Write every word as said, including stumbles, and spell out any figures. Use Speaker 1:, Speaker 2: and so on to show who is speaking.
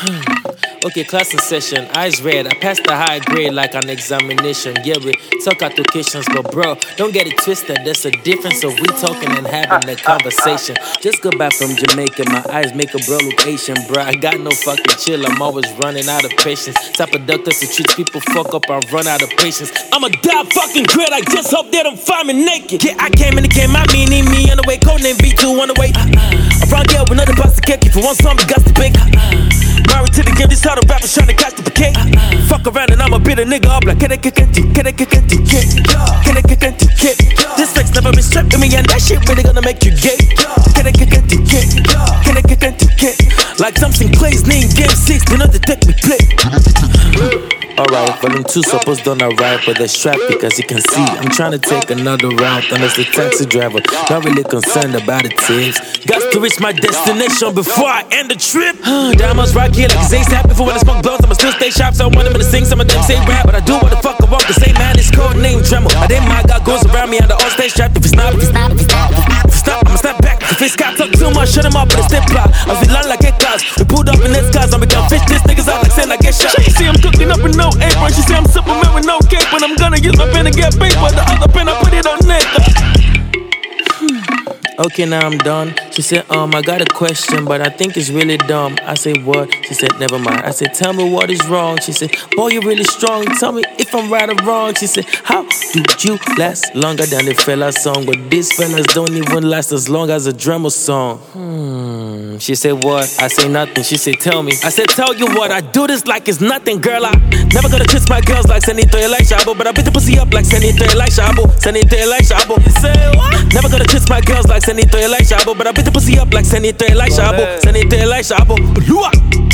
Speaker 1: Okay, class in session, eyes red. I passed the high grade like an examination. Yeah, we talk applications, but bro, don't get it twisted. There's a difference of we talking and having a conversation. Just got back from Jamaica, my eyes make a bro look Asian, bro. I got no fucking chill, I'm always running out of patience. Type of doctors who treats people fuck up, I run out of patience. I'ma die fucking great, I just hope they don't find me naked. Yeah, I came in the game, I mean, need me on the way, codename B two on the way. Around here with another pasta cake, if you want something, got to bake. Married to the game, these other rappers trying to catch the bouquet. Fuck around and I'ma beat a nigga up like, can I kick it, can I kick it, can I kick it, kid? This flex never been strapped to me and that shit really gonna make you gay. Can I kick it, kid? Can I kick it, kid? Like something plays name game six, do not detect me play. Alright, but them two supposed don't arrive, but they're strapped because you can see I'm trying to take another route, and as the taxi driver, not really concerned about the tips. Got to reach my destination before I end the trip. Diamonds rock here like Zay's happy for when I smoke blunts. I'ma still stay sharp, so I want them to sing. Some of them say rap, but I do what the fuck I want. Cause say man, it's code name Tremor. I didn't my God goes around me and the all stay strapped. If it's not, if it's not, if it's not, if it's not, I'ma step back. If it's got talk too much, shut him up with a step plot. I feel land like a cars. We pulled up in this cars, I'm gonna fish this niggas out like saying I get shot. She see I'm cooking up with no apron. She say I'm Superman with no cape, but I'm gonna use my pen to get paper. The other pen I put it on neck. Okay, now I'm done. She said, um, I got a question, but I think it's really dumb. I said, what? She said, never mind. I said, tell me what is wrong. She said, boy, you're really strong. Tell me if I'm right or wrong. She said, how do you last longer than the fella's song? But these fellas don't even last as long as a drummer song. Hmm. She said, what? I say nothing. She said, tell me. I said, tell you what, I do this like it's nothing, girl. I never gonna kiss my girls like Senito Elisha Abo, but I beat the pussy up like Senito Elisha Abo. Senito Elisha Abo. You say what? Never gonna kiss my girls like Senito Elisha Abo, but I beat the pussy up like Senito Elisha Abo. Senito Elisha Abo.